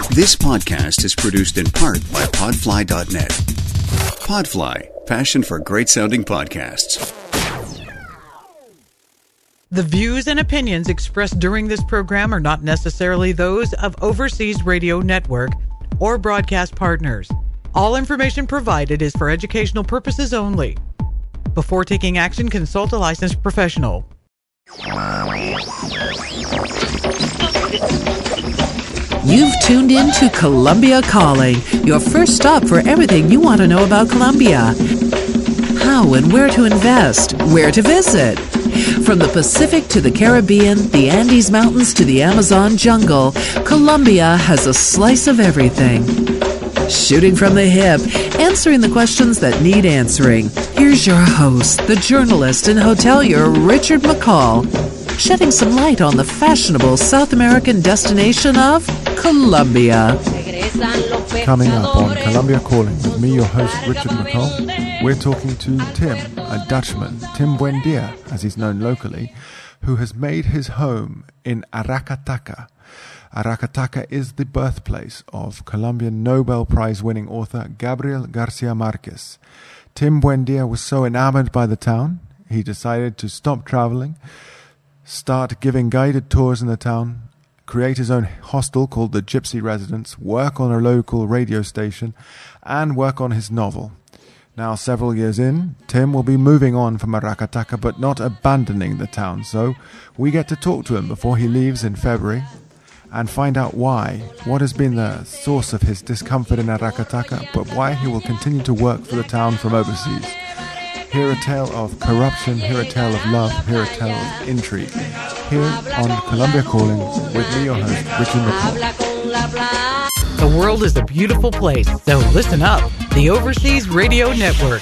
This podcast is produced in part by Podfly.net. Podfly, passion for great-sounding podcasts. The views and opinions expressed during this program are not necessarily those of Overseas Radio Network or broadcast partners. All information provided is for educational purposes only. Before taking action, consult a licensed professional. You've tuned in to Colombia Calling, your first stop for everything you want to know about Colombia. How and where to invest, where to visit. From the Pacific to the Caribbean, the Andes Mountains to the Amazon jungle, Colombia has a slice of everything. Shooting from the hip, answering the questions that need answering. Here's your host, the journalist and hotelier Richard McCall, shedding some light on the fashionable South American destination of Colombia. Coming up on Colombia Calling with me, your host Richard McCall, we're talking to Tim, a Dutchman, Tim Buendia, as he's known locally, who has made his home in Aracataca. Aracataca is the birthplace of Colombian Nobel Prize-winning author Gabriel Garcia Marquez. Tim Buendia was so enamored by the town, he decided to stop traveling, start giving guided tours in the town, create his own hostel called the Gypsy Residence, work on a local radio station, and work on his novel. Now, several years in, Tim will be moving on from Aracataca but not abandoning the town, so we get to talk to him before he leaves in February and find out why, what has been the source of his discomfort in Aracataca, but why he will continue to work for the town from overseas. Hear a tale of corruption, hear a tale of love, hear a tale of intrigue. Here on Colombia Calling with me, your host, Richard McCall. The world is a beautiful place, so listen up. The Overseas Radio Network.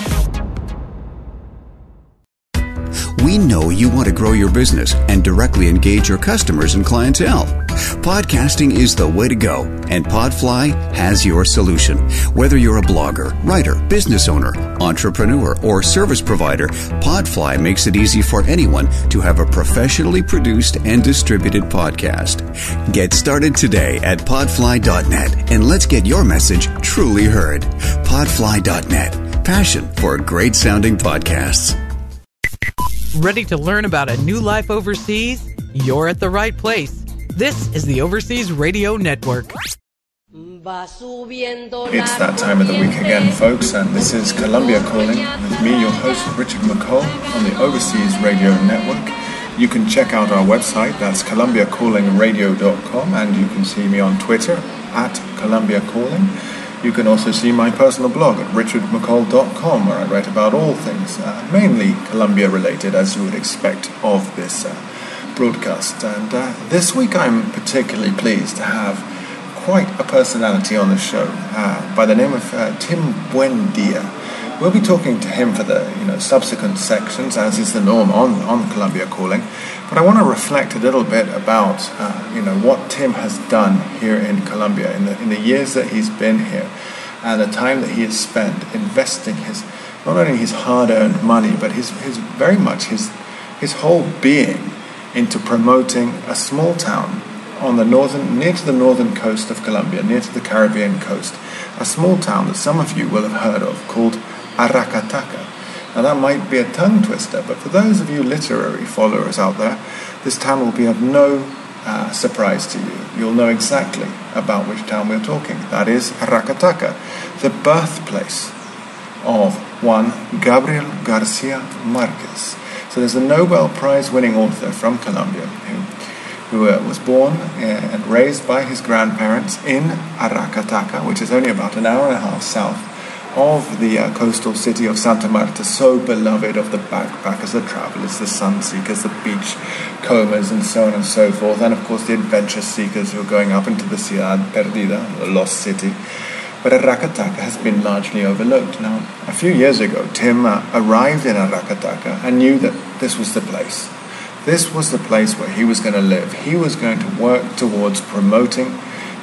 We know you want to grow your business and directly engage your customers and clientele. Podcasting is the way to go, and Podfly has your solution. Whether you're a blogger, writer, business owner, entrepreneur, or service provider, Podfly makes it easy for anyone to have a professionally produced and distributed podcast. Get started today at podfly.net and let's get your message truly heard. Podfly.net, passion for great-sounding podcasts. Ready to learn about a new life overseas? You're at the right place. This is the Overseas Radio Network. It's that time of the week again, folks, and this is Colombia Calling with me, your host, Richard McCall, on the Overseas Radio Network. You can check out our website, that's colombiacallingradio.com, and you can see me on Twitter, at Colombia Calling. You can also see my personal blog at richardmccall.com, where I write about all things, mainly Colombia related, as you would expect of this broadcast. And this week I'm particularly pleased to have quite a personality on the show by the name of Tim Buendia. We'll be talking to him for the subsequent sections, as is the norm on Colombia Calling. But I want to reflect a little bit about what Tim has done here in Colombia in the years that he's been here, and the time that he has spent investing not only his hard-earned money, but his very much his whole being into promoting a small town on the near to the northern coast of Colombia, near to the Caribbean coast, a small town that some of you will have heard of called Aracataca. Now that might be a tongue twister, but for those of you literary followers out there, this town will be of no surprise to you. You'll know exactly about which town we're talking. That is Aracataca, the birthplace of one Gabriel Garcia Marquez. So there's a Nobel Prize-winning author from Colombia who was born and raised by his grandparents in Aracataca, which is only about an hour and a half south of the coastal city of Santa Marta, so beloved of the backpackers, the travelers, the sun seekers, the beach combers, and so on and so forth, and of course the adventure seekers who are going up into the Ciudad Perdida, the lost city. But Aracataca has been largely overlooked. Now, a few years ago, Tim arrived in Aracataca and knew that this was the place. This was the place where he was going to live. He was going to work towards promoting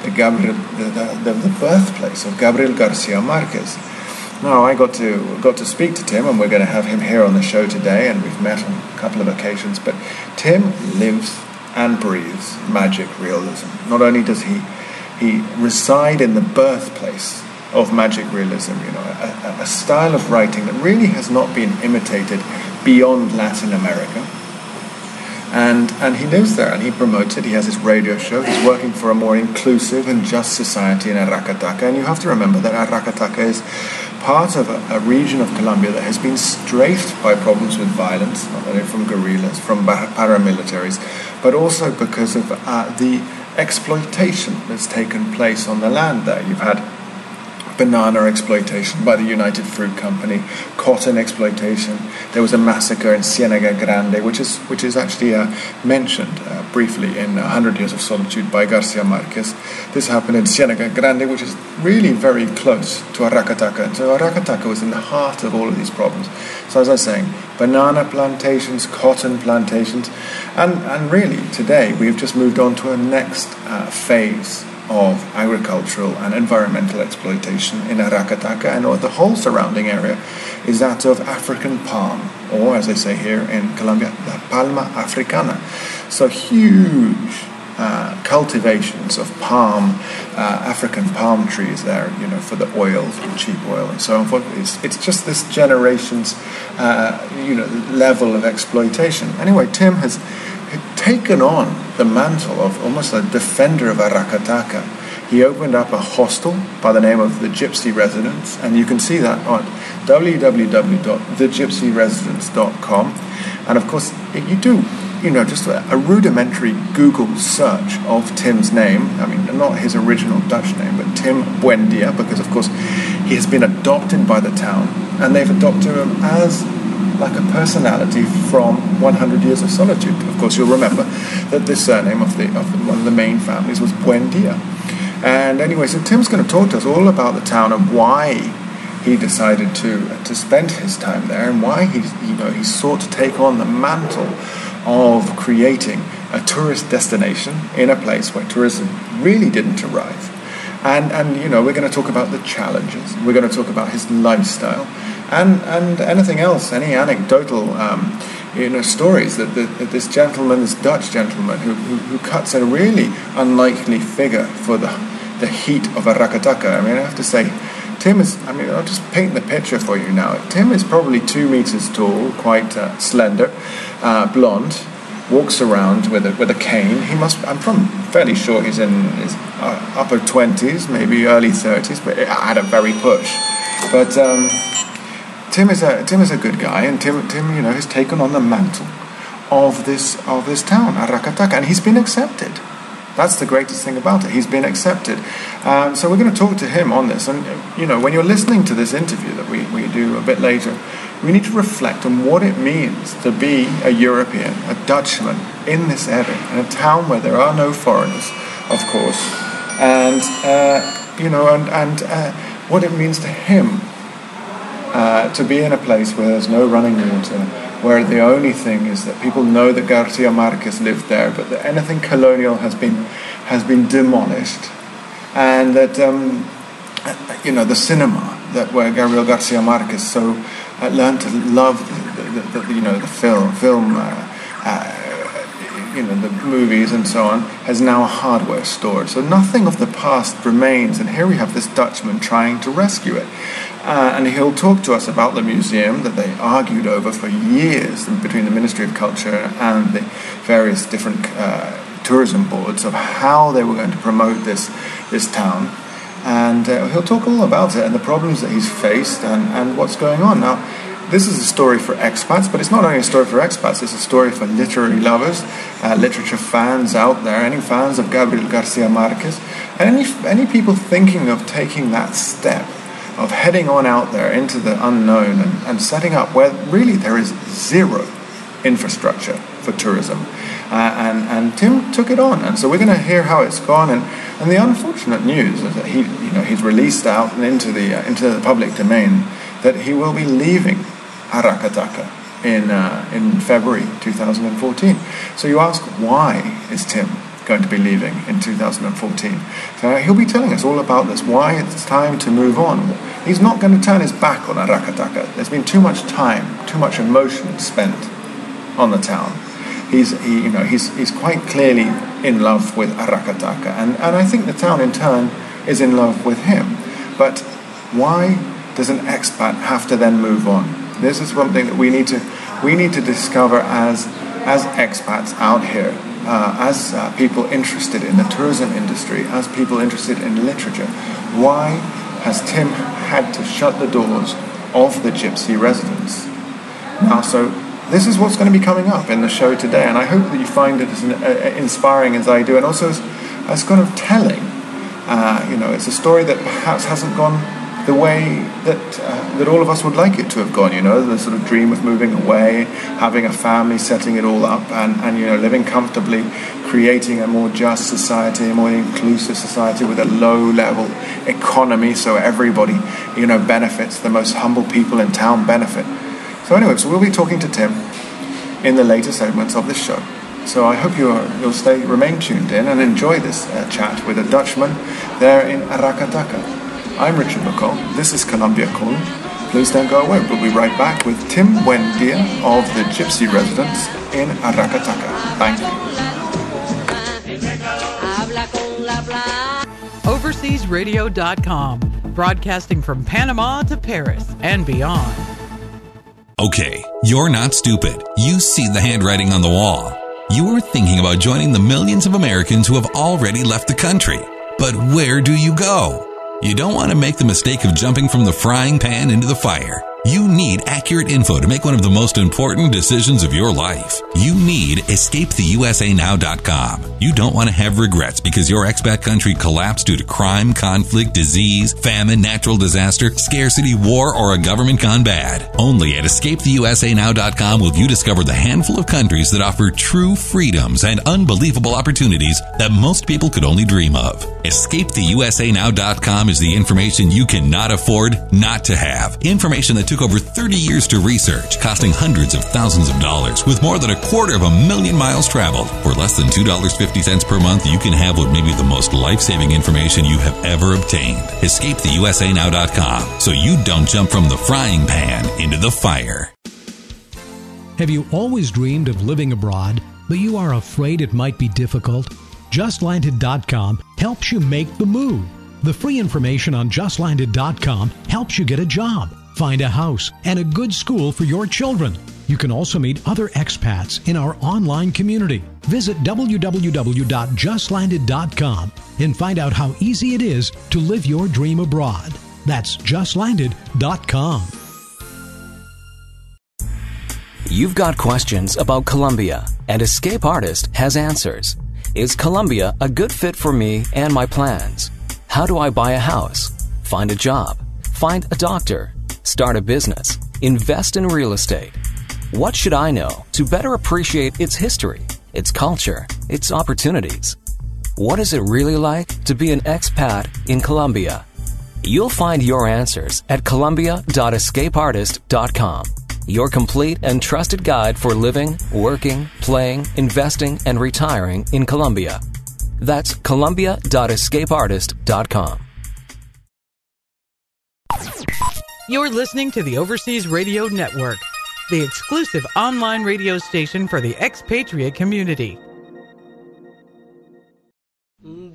the birthplace of Gabriel Garcia Marquez. Now, I got to speak to Tim, and we're going to have him here on the show today, and we've met on a couple of occasions. But Tim lives and breathes magic realism. Not only does he he reside in the birthplace of magic realism, a style of writing that really has not been imitated beyond Latin America. And he lives there and he promotes it. He has his radio show. He's working for a more inclusive and just society in Aracataca. And you have to remember that Aracataca is part of a region of Colombia that has been strafed by problems with violence, not only from guerrillas, from paramilitaries, but also because of the exploitation that's taken place on the land there. You've had banana exploitation by the United Fruit Company, cotton exploitation. There was a massacre in Ciénaga Grande, which is actually mentioned briefly in 100 Years of Solitude by Garcia Marquez. This happened in Ciénaga Grande, which is really very close to Aracataca. And so Aracataca was in the heart of all of these problems. So as I was saying, banana plantations, cotton plantations, and really today we've just moved on to a next phase of agricultural and environmental exploitation in Aracataca, and the whole surrounding area is that of African palm, or as they say here in Colombia, la palma africana. So huge cultivations of palm, African palm trees there, for the oil, for the cheap oil and so on forth. It's just this generation's, level of exploitation. Anyway, Tim has taken on the mantle of almost a defender of Aracataca. He opened up a hostel by the name of the Gypsy Residence, and you can see that on www.thegypsyresidence.com. And of course, you do, just a rudimentary Google search of Tim's name. I mean, not his original Dutch name, but Tim Buendia, because of course he has been adopted by the town, and they've adopted him as like a personality from 100 Years of Solitude. Of course, you'll remember that the surname of one of the main families was Buendia. And anyway, so Tim's going to talk to us all about the town and why he decided to spend his time there, and why he sought to take on the mantle of creating a tourist destination in a place where tourism really didn't arrive. And we're going to talk about the challenges. We're going to talk about his lifestyle, and anything else, any anecdotal stories that this gentleman, this Dutch gentleman, who cuts a really unlikely figure for the heat of Aracataca. I mean, I have to say, Tim is, I'll just paint the picture for you now. Tim is probably 2 meters tall, quite slender, blonde, walks around with a cane. I'm fairly sure he's in his upper 20s, maybe early 30s, but at a very push. But Tim is a good guy, and Tim has taken on the mantle of this town, Aracataca, and he's been accepted. That's the greatest thing about it. He's been accepted. So we're going to talk to him on this. And, when you're listening to this interview that we do a bit later, we need to reflect on what it means to be a European, a Dutchman, in this area, in a town where there are no foreigners, of course. And, what it means to him to be in a place where there's no running water, where the only thing is that people know that Garcia Marquez lived there, but that anything colonial has been demolished, and that the cinema where Gabriel Garcia Marquez so learned to love the film, the movies and so on, has now a hardware store. So nothing of the past remains, and here we have this Dutchman trying to rescue it. And he'll talk to us about the museum that they argued over for years between the Ministry of Culture and the various different tourism boards of how they were going to promote this town. And he'll talk all about it and the problems that he's faced and what's going on. Now, this is a story for expats, but it's not only a story for expats, it's a story for literary lovers, literature fans out there, any fans of Gabriel Garcia Marquez, and any people thinking of taking that step, of heading on out there into the unknown and setting up where really there is zero infrastructure for tourism. And Tim took it on, and so we're going to hear how it's gone. And the unfortunate news is that he's released out and into the public domain that he will be leaving Aracataca in February 2014. So you ask, why is Tim going to be leaving in 2014? So he'll be telling us all about this, why it's time to move on. He's not going to turn his back on Aracataca. There's been too much time, too much emotion spent on the town. he's quite clearly in love with Aracataca, and I think the town in turn is in love with him. But why does an expat have to then move on? This is something that we need to discover as expats out here, as people interested in the tourism industry, as people interested in literature. Why has Tim had to shut the doors of the Gypsy residence? Now, so this is what's going to be coming up in the show today, and I hope that you find it as inspiring as I do, and also as kind of telling. It's a story that perhaps hasn't gone the way that all of us would like it to have gone. The sort of dream of moving away, having a family, setting it all up, and living comfortably, creating a more just society, a more inclusive society with a low-level economy, so everybody, benefits. The most humble people in town benefit. So anyway, we'll be talking to Tim in the later segments of this show. So I hope you'll remain tuned in and enjoy this chat with a Dutchman there in Aracataca. I'm Richard McCall. This is Colombia Calling. Please don't go away. We'll be right back with Tim Buendia of the Gypsy Residence in Aracataca. Thank you. Overseasradio.com, broadcasting from Panama to Paris and beyond. Okay, you're not stupid. You see the handwriting on the wall. You are thinking about joining the millions of Americans who have already left the country. But where do you go? You don't want to make the mistake of jumping from the frying pan into the fire. You need accurate info to make one of the most important decisions of your life. You need EscapeTheUSANow.com. You don't want to have regrets because your expat country collapsed due to crime, conflict, disease, famine, natural disaster, scarcity, war, or a government gone bad. Only at EscapeTheUSANow.com will you discover the handful of countries that offer true freedoms and unbelievable opportunities that most people could only dream of. EscapeTheUSANow.com is the information you cannot afford not to have. Information that took over 30 years to research, costing hundreds of thousands of dollars, with more than 250,000 miles traveled. For less than $2.50 per month, you can have what may be the most life-saving information you have ever obtained. EscapeTheUSANow.com, so you don't jump from the frying pan into the fire. Have you always dreamed of living abroad, but you are afraid it might be difficult? JustLanded.com helps you make the move. The free information on JustLanded.com helps you get a job, find a house, and a good school for your children. You can also meet other expats in our online community. Visit www.justlanded.com and find out how easy it is to live your dream abroad. That's JustLanded.com. You've got questions about Colombia, and Escape Artist has answers. Is Colombia a good fit for me and my plans? How do I buy a house, find a job, find a doctor, start a business, invest in real estate? What should I know to better appreciate its history, its culture, its opportunities? What is it really like to be an expat in Colombia? You'll find your answers at Colombia.escapeartist.com, your complete and trusted guide for living, working, playing, investing, and retiring in Colombia. That's Colombia.escapeartist.com. You're listening to the Overseas Radio Network, the exclusive online radio station for the expatriate community. And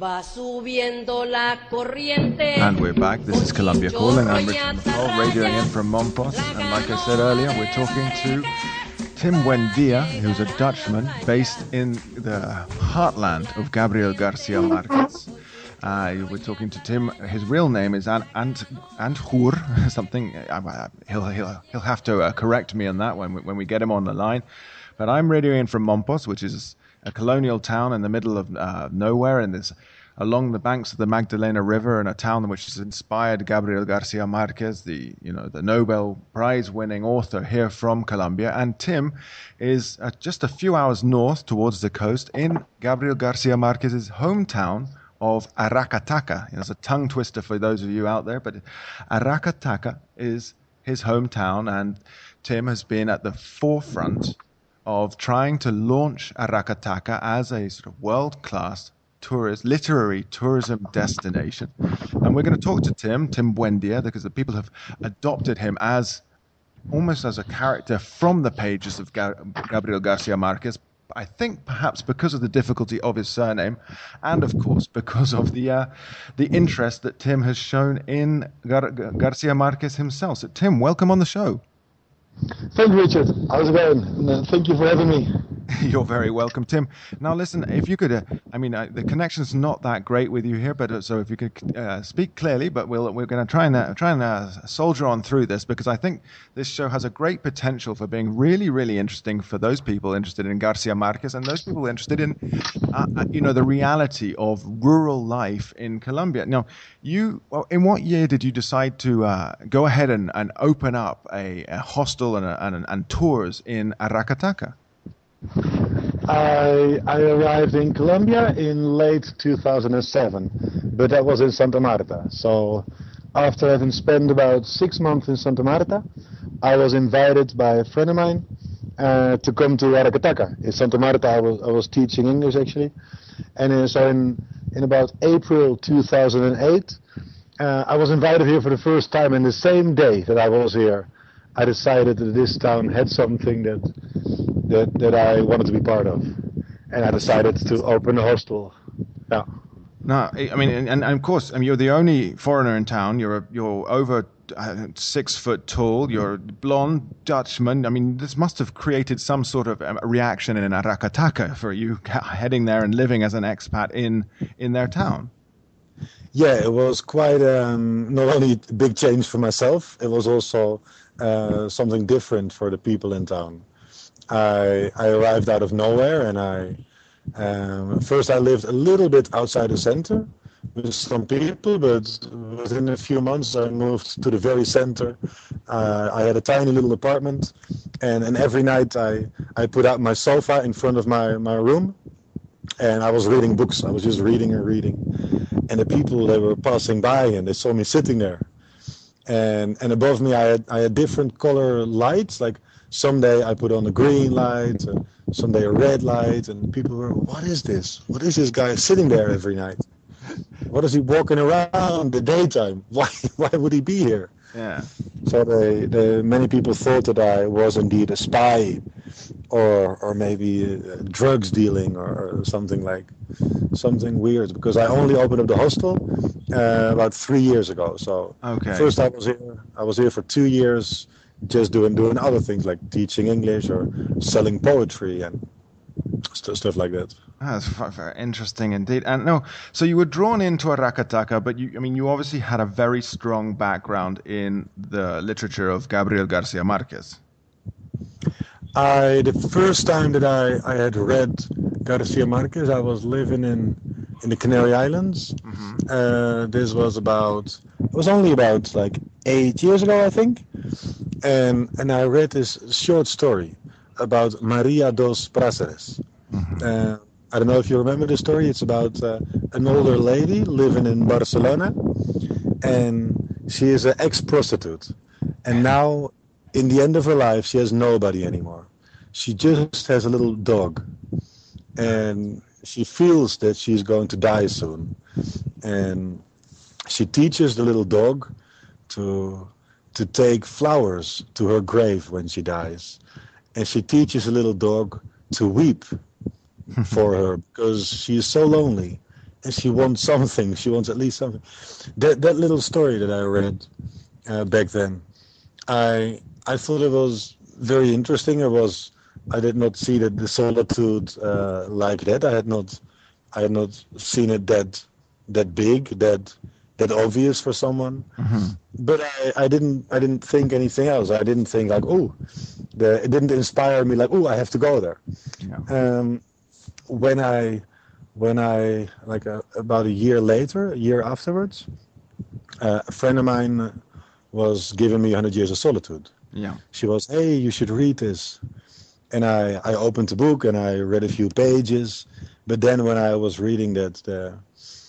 we're back. This is Colombia Calling. I'm Richard McCall, radioing in from Mompos. And like I said earlier, we're talking to Tim Buendia, who's a Dutchman based in the heartland of Gabriel Garcia Marquez. We're talking to Tim. His real name is Anthoor, something. He'll have to correct me on that when we get him on the line. But I'm radioing from Mompos, which is a colonial town in the middle of nowhere, and it's along the banks of the Magdalena River, in a town which has inspired Gabriel Garcia Marquez, the Nobel Prize-winning author here from Colombia. And Tim is just a few hours north towards the coast in Gabriel Garcia Marquez's hometown of Aracataca. It's a tongue twister for those of you out there, but Aracataca is his hometown, and Tim has been at the forefront of trying to launch Aracataca as a sort of world-class literary tourism destination. And we're going to talk to Tim Buendia, because the people have adopted him almost as a character from the pages of Gabriel Garcia Marquez, I think perhaps because of the difficulty of his surname, and of course because of the interest that Tim has shown in Garcia Marquez himself. So Tim, welcome on the show. Thank you, Richard. How's it going? Thank you for having me. You're very welcome, Tim. Now, listen, if you could, the connection's not that great with you here, but so if you could speak clearly, but we're going to try and soldier on through this, because I think this show has a great potential for being really, really interesting for those people interested in Garcia Marquez and those people interested in, the reality of rural life in Colombia. Now, in what year did you decide to go ahead and open up a hostel and tours in Aracataca? I arrived in Colombia in late 2007, but that was in Santa Marta. So after having spent about 6 months in Santa Marta, I was invited by a friend of mine to come to Aracataca. In Santa Marta, I was teaching English, actually. And so in about April 2008, I was invited here for the first time, and the same day that I was here, I decided that this town had something that I wanted to be part of, and I decided to open a hostel. Yeah. No, and of course, you're the only foreigner in town. You're over 6 foot tall. You're a blonde Dutchman. This must have created some sort of a reaction in Aracataca for you heading there and living as an expat in their town. Yeah, it was quite not only a big change for myself. It was also something different for the people in town. I arrived out of nowhere, and first I lived a little bit outside the center with some people, but within a few months I moved to the very center. I had a tiny little apartment, and every night I put out my sofa in front of my room, and I was reading books. I was just reading and reading, and the people, they were passing by and they saw me sitting there. And above me I had different color lights. Like someday I put on a green light, and someday a red light, and people were, what is this? What is this guy sitting there every night? What is he walking around the daytime? Why would he be here? Yeah. So many people thought that I was indeed a spy, or maybe drugs dealing or something weird, because I only opened up the hostel about 3 years ago. So okay. First I was here for 2 years, just doing other things like teaching English or selling poetry and stuff like that. That's very interesting indeed. And no, so you were drawn into Aracataca, but you obviously had a very strong background in the literature of Gabriel Garcia Marquez. The first time that I had read Garcia Marquez, I was living in the Canary Islands. Mm-hmm. This was only about like 8 years ago, I think. And I read this short story about Maria dos Prazeres. Mm-hmm. I don't know if you remember the story. It's about an older lady living in Barcelona, and she is an ex-prostitute. And now, in the end of her life, she has nobody anymore. She just has a little dog, and she feels that she's going to die soon. And she teaches the little dog to take flowers to her grave when she dies. And she teaches the little dog to weep for her, because she is so lonely and she wants something. She wants at least something. That little story that I read back then, I thought it was very interesting. I did not see the solitude like that. I had not seen it that big, that obvious for someone. Mm-hmm. But I didn't think anything else. I didn't think like, it didn't inspire me like, I have to go there. Yeah. When I like about a year afterwards, a friend of mine was giving me 100 Years of Solitude. Yeah. She was, hey, you should read this. And I opened the book and I read a few pages. But then when I was reading that the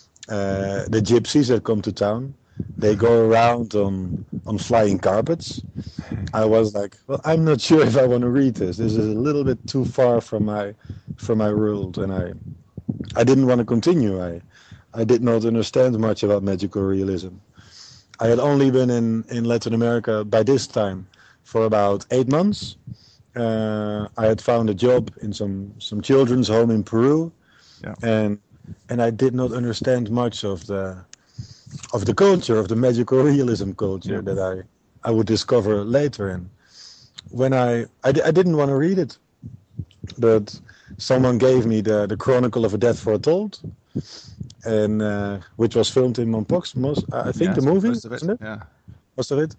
gypsies that come to town, they go around on flying carpets, I was like, well, I'm not sure if I want to read this. This is a little bit too far from my world, and I didn't want to continue. I did not understand much about magical realism. I had only been in Latin America by this time for about 8 months, I had found a job in some children's home in Peru, and I did not understand much of the culture, of the magical realism culture that I would discover later. And when I didn't want to read it, but someone gave me the Chronicle of a Death Foretold, and which was filmed in Mompox, I think the movie, most of it, isn't it? Yeah. Most of it.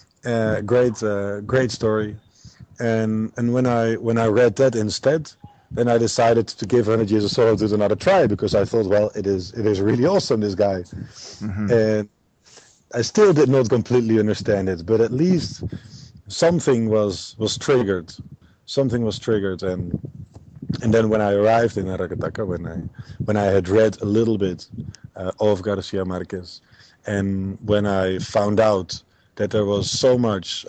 Great story. And when I read that instead, then I decided to give 100 Years of Solitude another try, because I thought, well, it is really awesome, this guy. Mm-hmm. And I still did not completely understand it, but at least something was triggered. Something was triggered, and then when I arrived in Aracataca, when I had read a little bit of Garcia Marquez, and when I found out that there was so much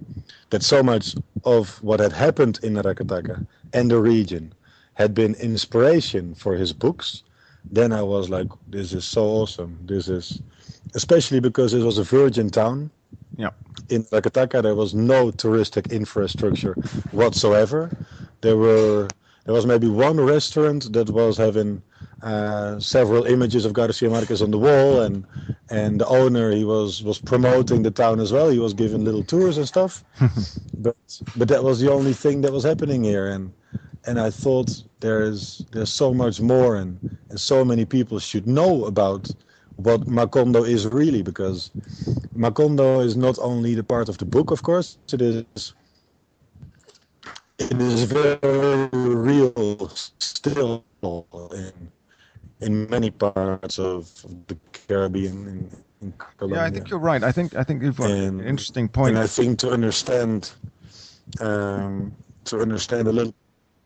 of what had happened in Aracataca and the region had been inspiration for his books, then I was like, this is so awesome. This is, especially because it was a virgin town. Yeah. In Aracataca, there was no touristic infrastructure whatsoever. There was maybe one restaurant that was having several images of Garcia Marquez on the wall, and the owner, he was promoting the town as well. He was giving little tours and stuff, but that was the only thing that was happening here, and I thought there's so much more, and so many people should know about what Macondo is really, because Macondo is not only the part of the book, of course, it is very real still in many parts of the Caribbean, in Colombia. Yeah, I think you're right. I think you've got an interesting point. And I think to understand a little.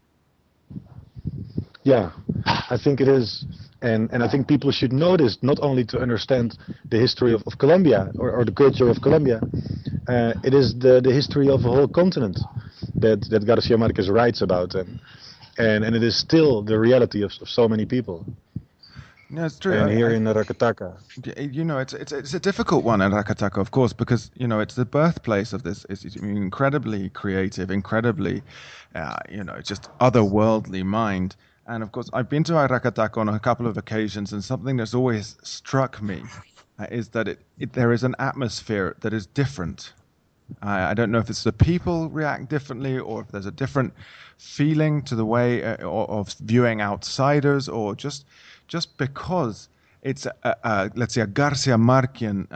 Yeah, I think it is, and I think people should know this, not only to understand the history of Colombia or the culture of Colombia. It is the history of a whole continent that Garcia Marquez writes about, and it is still the reality of so many people. Yeah, it's true. And here in Aracataca, you know, it's a difficult one in Aracataca, of course, because you know it's the birthplace of this. It's incredibly creative, incredibly, just otherworldly mind. And of course, I've been to Aracataca on a couple of occasions, and something that's always struck me is that there is an atmosphere that is different. I don't know if it's the people react differently, or if there's a different feeling to the way of viewing outsiders, or just because it's let's say a Garcia Marquian,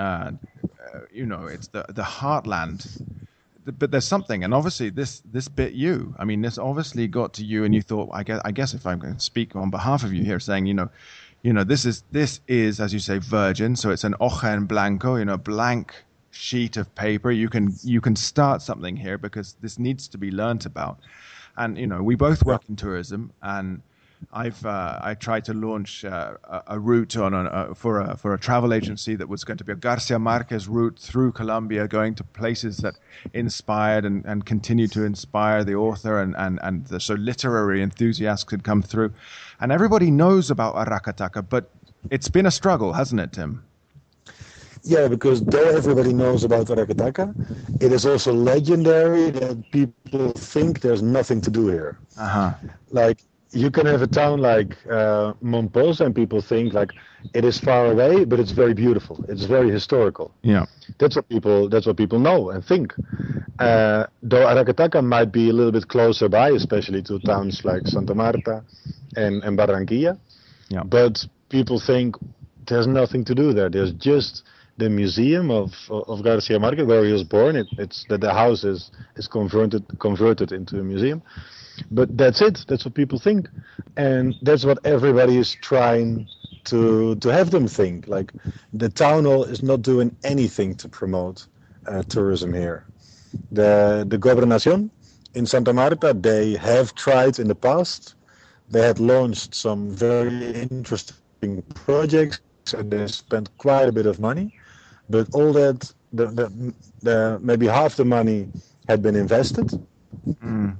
it's the heartland. But there's something, and obviously this bit you. I mean, this obviously got to you, and you thought, I guess if I'm going to speak on behalf of you here, saying, this is as you say, virgin. So it's an hoja en blanco, blank sheet of paper. You can start something here, because this needs to be learnt about. And we both work in tourism, and I tried to launch a route for a travel agency that was going to be a Garcia Marquez route through Colombia, going to places that inspired and continue to inspire the author, and so literary enthusiasts could come through. And everybody knows about Aracataca, but it's been a struggle, hasn't it, Tim? Yeah, because though everybody knows about Aracataca, it is also legendary that people think there's nothing to do here. Uh-huh. Like, you can have a town like Mompox, and people think like it is far away, but it's very beautiful. It's very historical. Yeah, that's what people know and think. Though Aracataca might be a little bit closer by, especially to towns like Santa Marta and Barranquilla. Yeah. But people think there's nothing to do there. There's just the museum of Garcia Marquez, where he was born. It's that the house is converted into a museum. But that's it. That's what people think, and that's what everybody is trying to have them think. Like, the town hall is not doing anything to promote tourism here. The Gobernación in Santa Marta, they have tried in the past. They had launched some very interesting projects, and they spent quite a bit of money. But all that, the maybe half the money had been invested. Mm.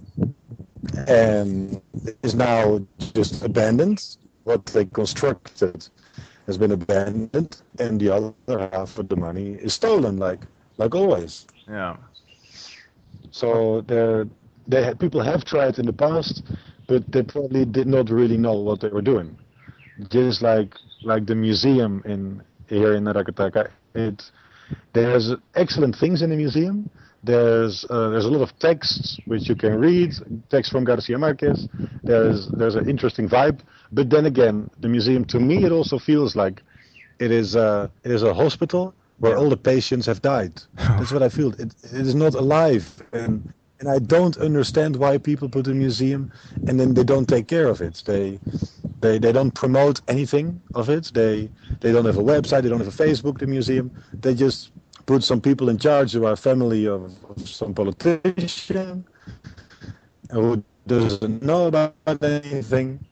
And is now just abandoned. What they constructed has been abandoned, and the other half of the money is stolen, like always. Yeah. So people have tried in the past, but they probably did not really know what they were doing. Just like the museum here in Aracataca, there's excellent things in the museum. There's a lot of texts which you can read, text from Garcia Marquez. There's an interesting vibe. But then again, the museum, to me, it also feels like it is a hospital where all the patients have died. That's what I feel. It is not alive, and I don't understand why people put a museum and then they don't take care of it. They don't promote anything of it. They don't have a website. They don't have a Facebook. The museum. They just put some people in charge who are family of some politician who doesn't know about anything,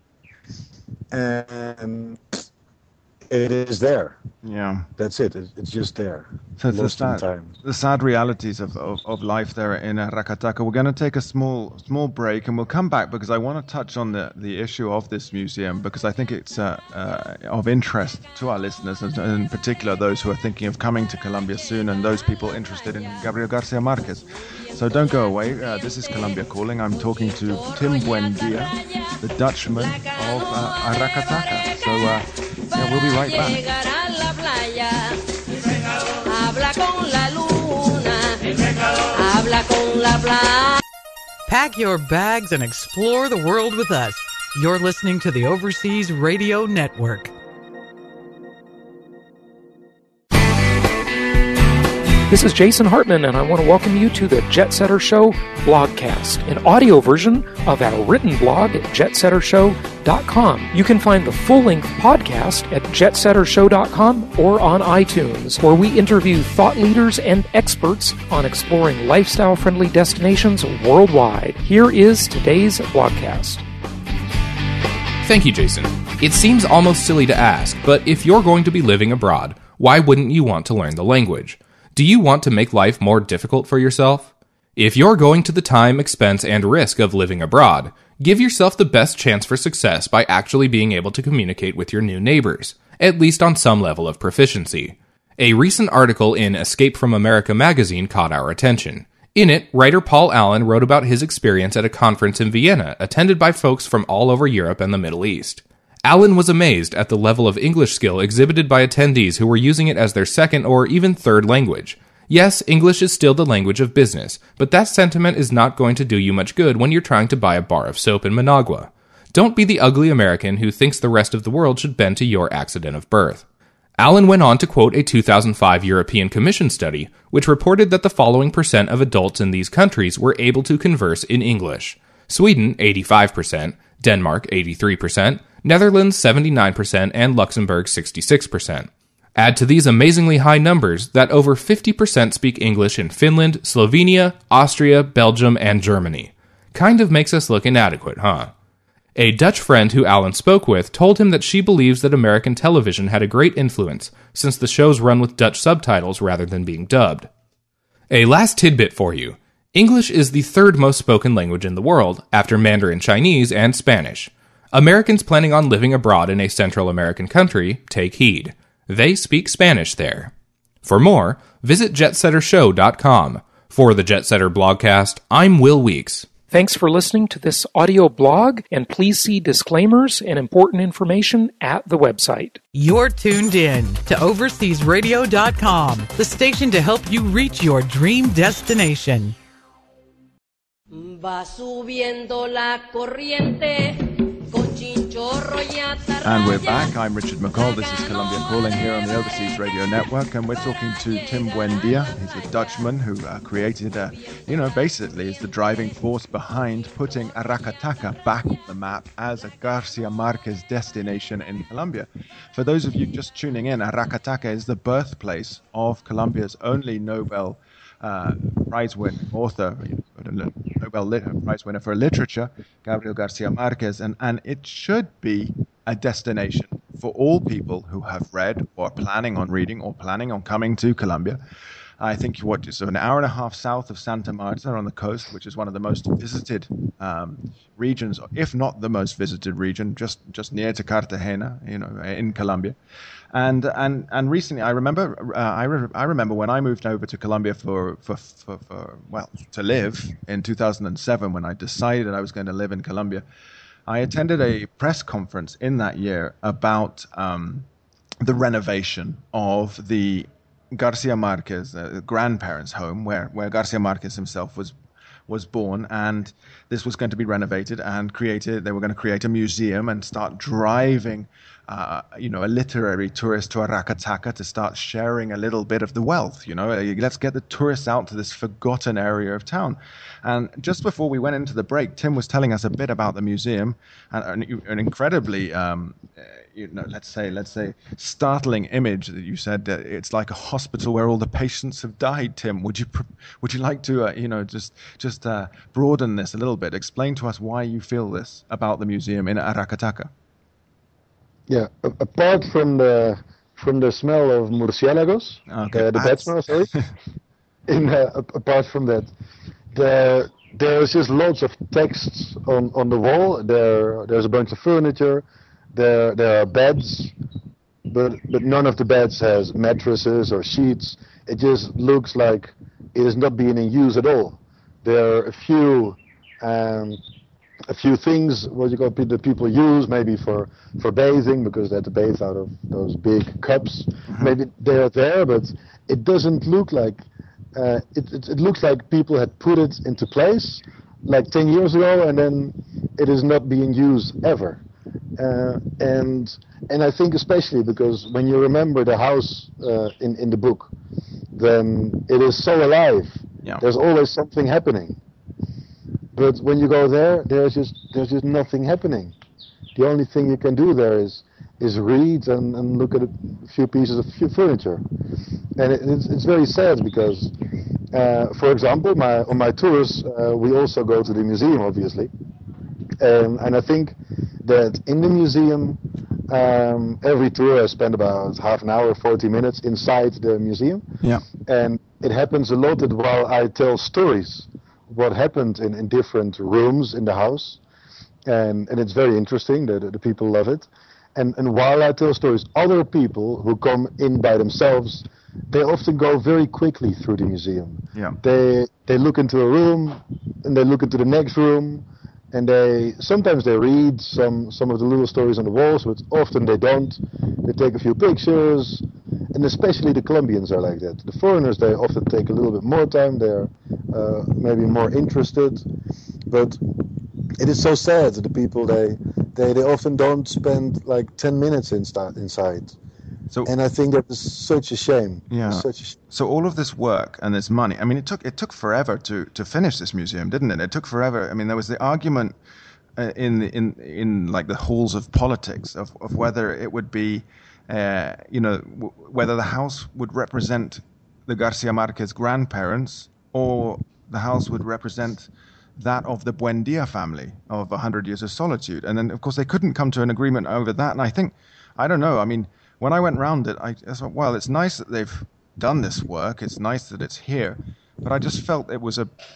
and it is there. Yeah, that's it. It's just there. So it's the sad realities of life there in Aracataca. We're going to take a small break, and we'll come back because I want to touch on the issue of this museum, because I think it's of interest to our listeners, and in particular those who are thinking of coming to Colombia soon, and those people interested in Gabriel Garcia Marquez. So don't go away. This is Colombia Calling. I'm talking to Tim Buendia, the Dutchman of Aracataca. So we'll be right back. Pack your bags and explore the world with us. You're listening to the Overseas Radio Network. This is Jason Hartman, and I want to welcome you to the Jet Setter Show blogcast, an audio version of our written blog at jetsettershow.com. You can find the full-length podcast at jetsettershow.com or on iTunes, where we interview thought leaders and experts on exploring lifestyle-friendly destinations worldwide. Here is today's blogcast. Thank you, Jason. It seems almost silly to ask, but if you're going to be living abroad, why wouldn't you want to learn the language? Do you want to make life more difficult for yourself? If you're going to the time, expense, and risk of living abroad, give yourself the best chance for success by actually being able to communicate with your new neighbors, at least on some level of proficiency. A recent article in Escape from America magazine caught our attention. In it, writer Paul Allen wrote about his experience at a conference in Vienna attended by folks from all over Europe and the Middle East. Allen was amazed at the level of English skill exhibited by attendees who were using it as their second or even third language. Yes, English is still the language of business, but that sentiment is not going to do you much good when you're trying to buy a bar of soap in Managua. Don't be the ugly American who thinks the rest of the world should bend to your accident of birth. Allen went on to quote a 2005 European Commission study, which reported that the following percent of adults in these countries were able to converse in English: Sweden, 85%, Denmark, 83%, Netherlands 79%, and Luxembourg 66%. Add to these amazingly high numbers that over 50% speak English in Finland, Slovenia, Austria, Belgium, and Germany. Kind of makes us look inadequate, huh? A Dutch friend who Allen spoke with told him that she believes that American television had a great influence, since the shows run with Dutch subtitles rather than being dubbed. A last tidbit for you. English is the third most spoken language in the world, after Mandarin Chinese and Spanish. Americans planning on living abroad in a Central American country, take heed. They speak Spanish there. For more, visit jetsettershow.com. For the Jet Setter blogcast, I'm Will Weeks. Thanks for listening to this audio blog, and please see disclaimers and important information at the website. You're tuned in to overseasradio.com, the station to help you reach your dream destination. Va subiendo la corriente. And we're back. I'm Richard McCall. This is Colombia Calling here on the Overseas Radio Network, and we're talking to Tim Buendia. He's a Dutchman who created basically is the driving force behind putting Aracataca back on the map as a Garcia Marquez destination in Colombia. For those of you just tuning in, Aracataca is the birthplace of Colombia's only Nobel Prize-winning author, Nobel Prize winner for literature, Gabriel Garcia Marquez, and it should be a destination for all people who have read or planning on reading or planning on coming to Colombia. I think so an hour and a half south of Santa Marta on the coast, which is one of the most visited regions, if not the most visited region, just near to Cartagena, in Colombia. And recently, I remember when I moved over to Colombia to live in 2007, when I decided I was going to live in Colombia. I attended a press conference in that year about the renovation of the Garcia Marquez grandparents' home, where Garcia Marquez himself was born, and this was going to be renovated and created. They were going to create a museum and start driving, a literary tourist to Aracataca to start sharing a little bit of the wealth. Let's get the tourists out to this forgotten area of town. And just before we went into the break, Tim was telling us a bit about the museum and an incredibly, let's say, startling image that you said that it's like a hospital where all the patients have died. Tim, would you like to, just broaden this a little bit? Explain to us why you feel this about the museum in Aracataca. Yeah, apart from the smell of murciélagos, the bad smell, sorry. Apart from that, there's just lots of texts on the wall. There's a bunch of furniture. There are beds, but none of the beds has mattresses or sheets. It just looks like it is not being in use at all. There are a few things that people use maybe for bathing, because they have to bathe out of those big cups. Mm-hmm. Maybe they're there, but it doesn't look like it looks like people had put it into place like 10 years ago, and then it is not being used ever. And I think especially because when you remember the house in the book, then it is so alive. Yeah. There's always something happening. But when you go there, there's just nothing happening. The only thing you can do there is read and look at a few pieces of furniture. And it's very sad because, for example, on my tours, we also go to the museum, obviously. And I think that in the museum, every tour I spend about half an hour, 40 minutes inside the museum. Yeah. And it happens a lot that while I tell stories, what happened in different rooms in the house, and it's very interesting, the people love it. And while I tell stories, other people who come in by themselves, they often go very quickly through the museum. Yeah. They look into a room, and they look into the next room, and sometimes they read some of the little stories on the walls, but often they don't. They take a few pictures, and especially the Colombians are like that. The foreigners, they often take a little bit more time. They're maybe more interested, but it is so sad that the people they often don't spend like 10 minutes inside. So, and I think that is such a shame. Yeah. So all of this work and this money, I mean, it took forever to finish this museum, didn't it? It took forever. I mean, there was the argument in like the halls of politics of whether it would be, whether the house would represent the Garcia Marquez grandparents or the house would represent that of the Buendia family of 100 Years of Solitude. And then, of course, they couldn't come to an agreement over that. And I think, I don't know, I mean, when I went round it, I thought, well, it's nice that they've done this work. It's nice that it's here. But I just felt it was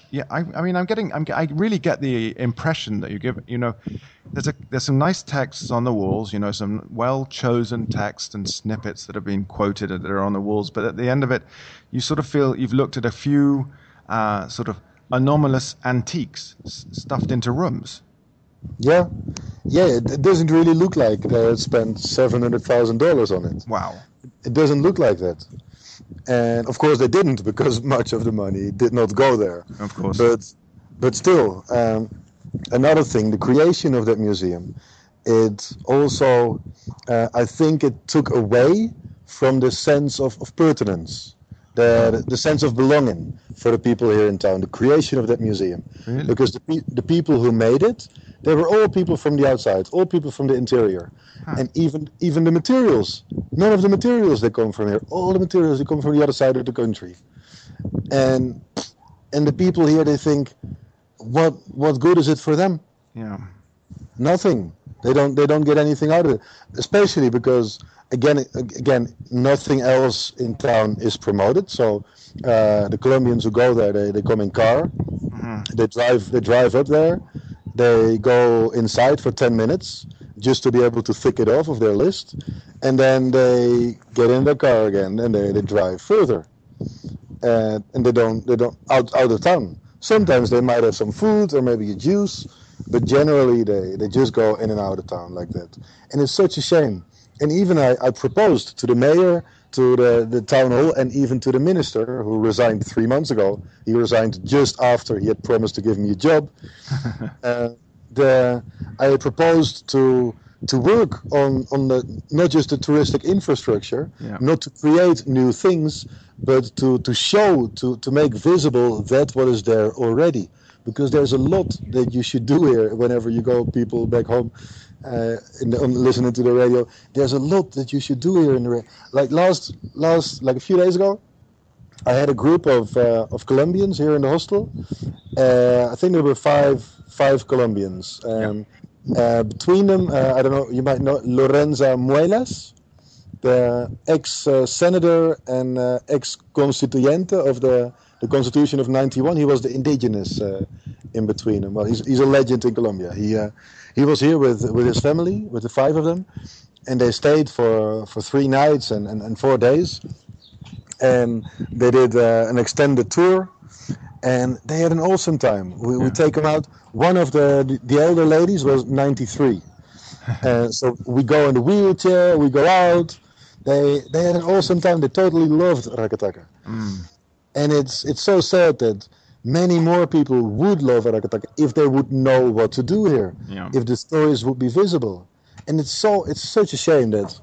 I really get the impression that you give, there's some nice texts on the walls, some well-chosen text and snippets that have been quoted that are on the walls. But at the end of it, you sort of feel you've looked at a few sort of anomalous antiques stuffed into rooms. Yeah, it doesn't really look like they spent $700,000 on it. Wow. It doesn't look like that. And of course they didn't, because much of the money did not go there. Of course. But still, another thing, the creation of that museum, it also, I think it took away from the sense of pertinence, the sense of belonging for the people here in town, the creation of that museum. Really? Because the people who made it, they were all people from the outside, all people from the interior. Huh. And even the materials, none of the materials they come from here. All the materials they come from the other side of the country. And the people here, they think, what good is it for them? Yeah. Nothing. They don't get anything out of it, especially because again, nothing else in town is promoted. So the Colombians who go there, they come in car, they drive up there, they go inside for 10 minutes just to be able to tick it off of their list, and then they get in their car again and they drive further, and they don't out of town. Sometimes they might have some food or maybe a juice, but generally they just go in and out of town like that. And it's such a shame. And even I proposed to the mayor, to the town hall, and even to the minister who resigned 3 months ago. He resigned just after he had promised to give me a job. I proposed to work on the not just the touristic infrastructure, not to create new things, but to show, to make visible that what is there already. Because there's a lot that you should do here whenever you go, people back home, listening to the radio. There's a lot that you should do here in the like a few days ago. I had a group of Colombians here in the hostel. I think there were five Colombians. Between them, I don't know, you might know Lorenza Muelas, the ex-senator and ex-constituyente of the Constitution of '91. He was the indigenous in between them. Well, he's a legend in Colombia. He was here with his family, with the 5 of them, and they stayed for 3 nights and 4 days, and they did an extended tour, and they had an awesome time. We take them out. One of the elder ladies was 93, so we go in the wheelchair, we go out. They had an awesome time. They totally loved Aracataca. And it's so sad that many more people would love Aracataca if they would know what to do here, if the stories would be visible. And it's such a shame that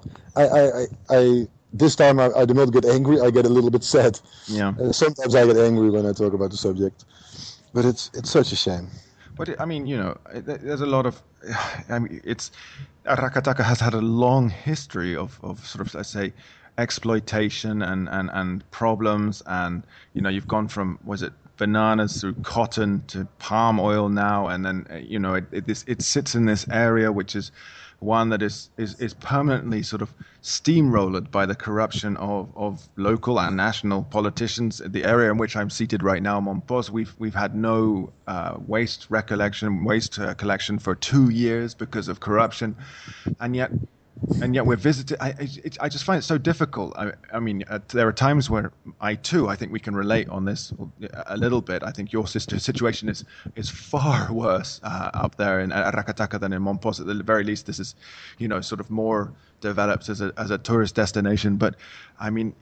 I this time I do not get angry. I get a little bit sad. Sometimes I get angry when I talk about the subject, but it's such a shame. But I mean, there's a lot of. I mean, Aracataca has had a long history of sort of, let's say, exploitation and problems, and you've gone from, was it bananas through cotton to palm oil now, and then it sits in this area which is one that is permanently sort of steamrolled by the corruption of local and national politicians. The area in which I'm seated right now, Montpos, we've had no waste collection for 2 years because of corruption, and yet we're visited. I just find it so difficult. I mean, there are times where I think we can relate on this a little bit. I think your situation is far worse up there in Aracataca than in Montpos. At the very least, this is, sort of more developed as a tourist destination. But I mean,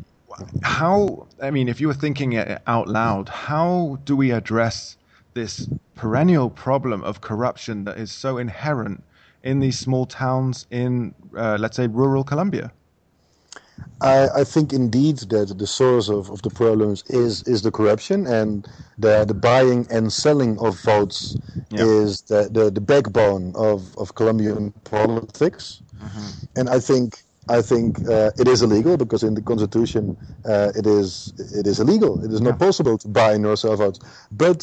if you were thinking it out loud, how do we address this perennial problem of corruption that is so inherent in these small towns in, let's say, rural Colombia? I think indeed that the source of the problems is the corruption, and the buying and selling of votes is the backbone of Colombian politics. And I think it is illegal because in the Constitution it is illegal. It is not possible to buy nor sell votes. But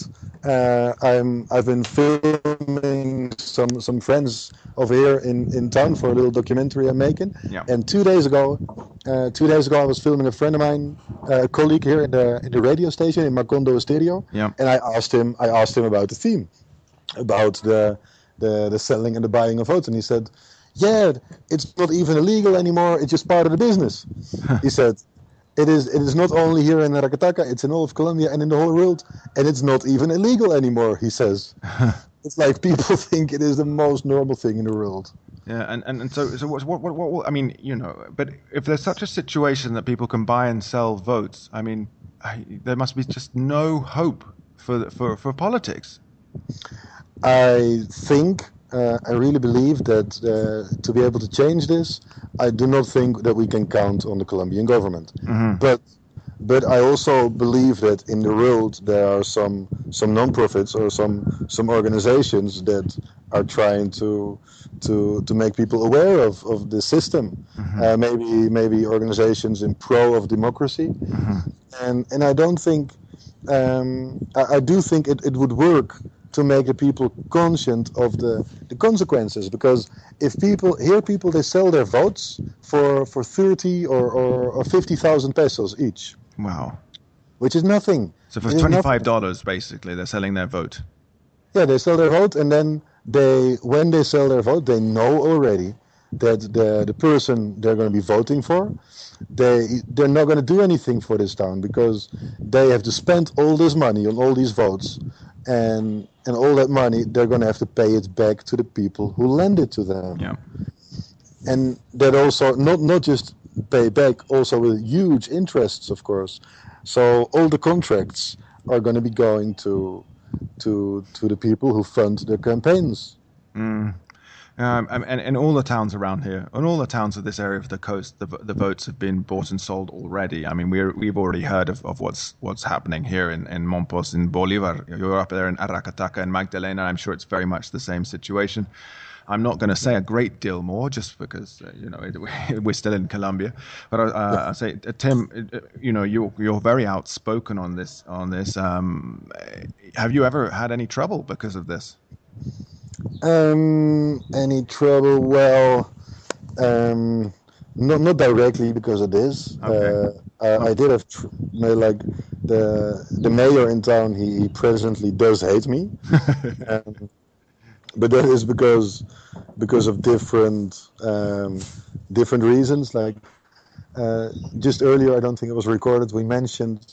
I've been filming some friends over here in town for a little documentary I'm making. And 2 days ago I was filming a friend of mine, a colleague here in the radio station in Macondo Stereo. And I asked him about the theme, about the selling and the buying of votes, and he said, "Yeah, it's not even illegal anymore. It's just part of the business." He said, "It is not only here in Aracataca, it's in all of Colombia and in the whole world, and it's not even illegal anymore," he says. It's like people think it is the most normal thing in the world. Yeah, and so what I mean, but if there's such a situation that people can buy and sell votes, I mean, there must be just no hope for politics. I really believe that to be able to change this, I do not think that we can count on the Colombian government. But I also believe that in the world there are some non-profits or some organizations that are trying to make people aware of the system. Maybe organizations in pro of democracy. And I don't think I do think it would work to make the people conscient of the consequences. Because if people they sell their votes for 30 or 50,000 pesos each. Wow. Which is nothing. So for $25, basically, they're selling their vote. Yeah, they sell their vote, and then when they sell their vote, they know already that the person they're going to be voting for, they're not going to do anything for this town, because they have to spend all this money on all these votes, and all that money they're going to have to pay it back to the people who lend it to them. Yeah. And that also not just pay back, also with huge interests, of course. So all the contracts are going to be going to the people who fund their campaigns. And all the towns around here, and all the towns of this area of the coast, the votes have been bought and sold already. I mean, we've already heard of what's happening here in Mompos, in Bolivar. You're up there in Aracataca and Magdalena. I'm sure it's very much the same situation. I'm not going to say a great deal more, just because we're still in Colombia. But I say, Tim, you're very outspoken on this. Have you ever had any trouble because of this? Any trouble? Well, not directly because of this. Okay. I did have like the mayor in town. He presently does hate me. But that is because of different reasons. Like just earlier, I don't think it was recorded, we mentioned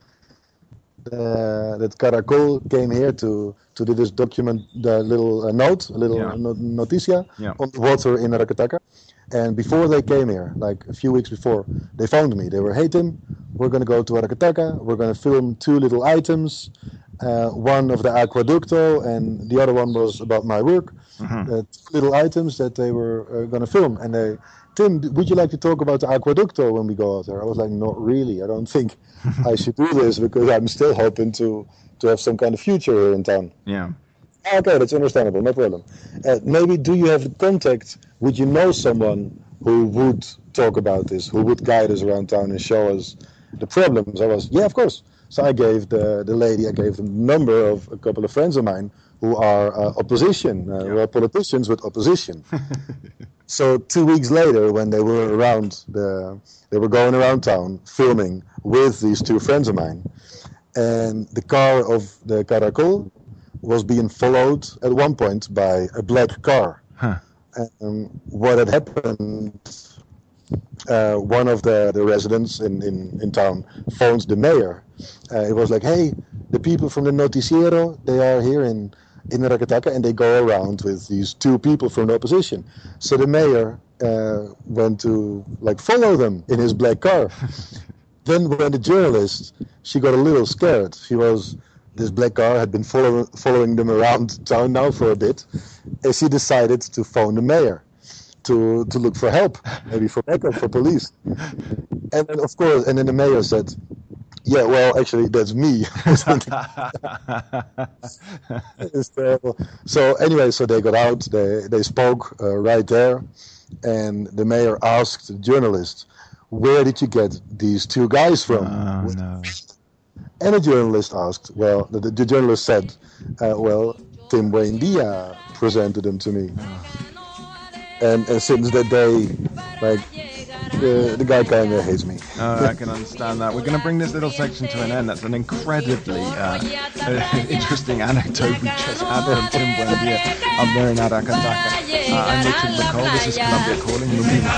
that Caracol came here to do this document, the little noticia on the water in Aracataca. And before they came here, like a few weeks before, they phoned me. They were, "Hey Tim, we're going to go to Aracataca. We're going to film 2 little items. One of the Aqueducto, and the other one was about my work." 2 little items that they were going to film. And they, "Tim, would you like to talk about the Aqueducto when we go out there?" I was like, "Not really. I don't think I should do this, because I'm still hoping to have some kind of future here in town." Yeah. Okay, that's understandable, no problem. Maybe do you have contact? Would you know someone who would talk about this, who would guide us around town and show us the problems? I was, yeah, of course. So I gave the number of a couple of friends of mine who are opposition, who are politicians with opposition. So 2 weeks later, when they were they were going around town filming with these 2 friends of mine, and the car of the Caracol was being followed at one point by a black car. What had happened, one of the residents in town phoned the mayor. It was like, "Hey, the people from the Noticiero, they are here in Aracataca, and they go around with these 2 people from the opposition." So the mayor went to follow them in his black car. Then when the journalist, she got a little scared. This black car had been following them around town now for a bit, and she decided to phone the mayor to look for help, maybe for backup, for police. And then, of course, and then the mayor said, "Yeah, well, actually, that's me." It's terrible. So anyway, so they got out, they spoke right there, and the mayor asked the journalist, "Where did you get these 2 guys from?" Oh, no. And the journalist asked, the journalist said, Tim Buendia presented them to me. And since that day, the guy kind of hates me. I can understand that. We're going to bring this little section to an end. That's an incredibly interesting anecdote we just had from Tim Buendia up there in Aracataca. I'm Richard McCall. This is Colombia Calling.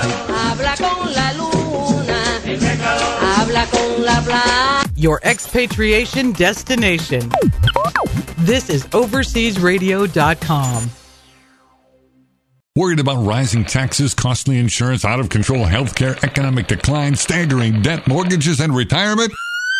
Your expatriation destination. This is overseasradio.com. Worried about rising taxes, costly insurance, out-of-control healthcare, economic decline, staggering debt, mortgages, and retirement?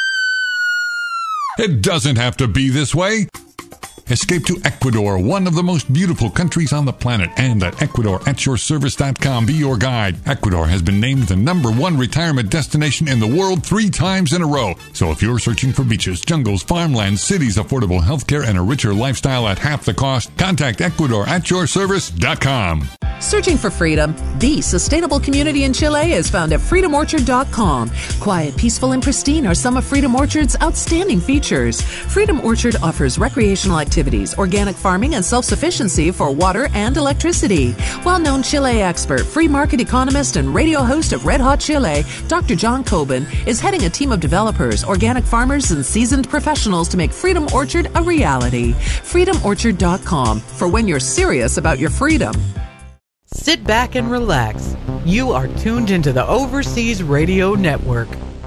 It doesn't have to be this way. Escape to Ecuador, one of the most beautiful countries on the planet, and at EcuadorAtYourService.com, be your guide. Ecuador has been named the #1 retirement destination in the world 3 times in a row. So if you're searching for beaches, jungles, farmlands, cities, affordable healthcare, and a richer lifestyle at half the cost, contact EcuadorAtYourService.com. Searching for freedom? The sustainable community in Chile is found at FreedomOrchard.com. Quiet, peaceful, and pristine are some of Freedom Orchard's outstanding features. Freedom Orchard offers recreational activities activities, organic farming, and self-sufficiency for water and electricity. Well-known Chile expert, free market economist, and radio host of Red Hot Chile, Dr. John Coben is heading a team of developers, organic farmers, and seasoned professionals to make Freedom Orchard a reality. FreedomOrchard.com for when you're serious about your freedom. Sit back and relax. You are tuned into the Overseas Radio Network.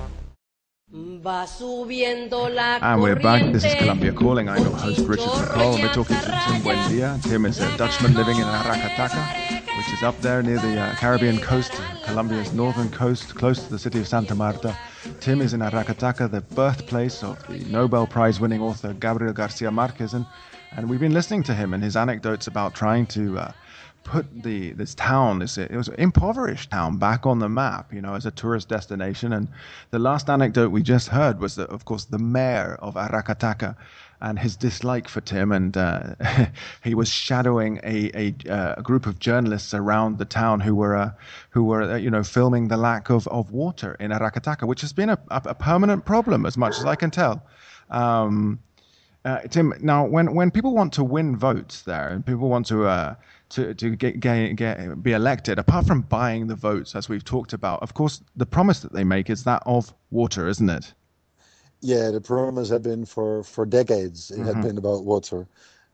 And we're back. This is Colombia Calling. I'm your host, Richard McCall, and we're talking to Tim Buendia. Tim is a Dutchman living in Aracataca, which is up there near the Caribbean coast, Colombia's northern coast, close to the city of Santa Marta. Tim is in Aracataca, the birthplace of the Nobel Prize-winning author Gabriel Garcia Marquez, and we've been listening to him and his anecdotes about trying to put this town, it was an impoverished town, back on the map, as a tourist destination. And the last anecdote we just heard was, of course, the mayor of Aracataca and his dislike for Tim. And he was shadowing a group of journalists around the town who were filming the lack of water in Aracataca, which has been a permanent problem, as much as I can tell. Tim, now when people want to win votes there, and people want to be elected, apart from buying the votes, as we've talked about, of course, the promise that they make is that of water, isn't it? Yeah, the promise had been for decades. It had been about water.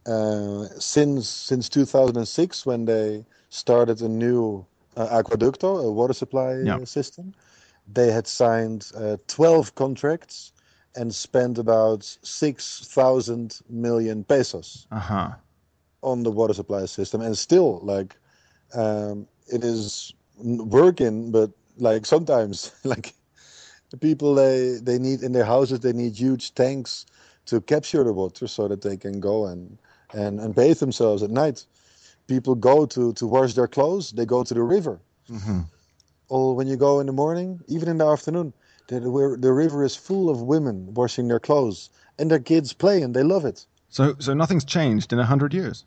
Since 2006, when they started a new aqueducto, a water supply system, they had signed 12 contracts and spent about 6,000 million pesos on the water supply system. And still, it is working, but sometimes, the people, they need in their houses, they need huge tanks to capture the water so that they can go and bathe themselves at night. People go to wash their clothes, they go to the river. Or when you go in the morning, even in the afternoon, the river is full of women washing their clothes and their kids play, and they love it. So nothing's changed in 100 years?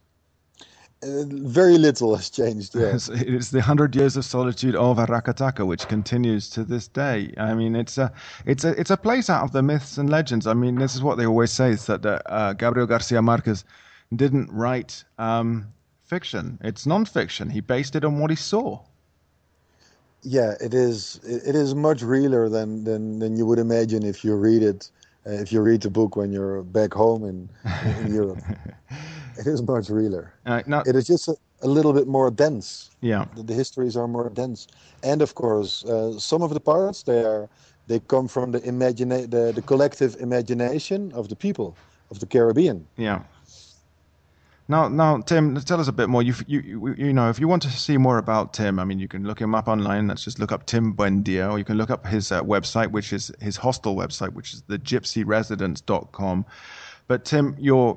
Very little has changed, yes. It's the 100 years of solitude of Aracataca, which continues to this day. I mean, it's a place out of the myths and legends. I mean, this is what they always say, is that Gabriel Garcia Marquez didn't write fiction. It's non-fiction. He based it on what he saw. Yeah, it is much realer than you would imagine if you read it. If you read the book when you're back home in Europe. It is much realer. It is just a little bit more dense. Yeah, the histories are more dense, and of course, some of the parts they come from the collective imagination of the people of the Caribbean. Yeah. Now, Tim, tell us a bit more. If you want to see more about Tim, I mean, you can look him up online. Let's just look up Tim Buendia, or you can look up his website, which is his hostel website, which is thegypsyresidence.com. But Tim, you've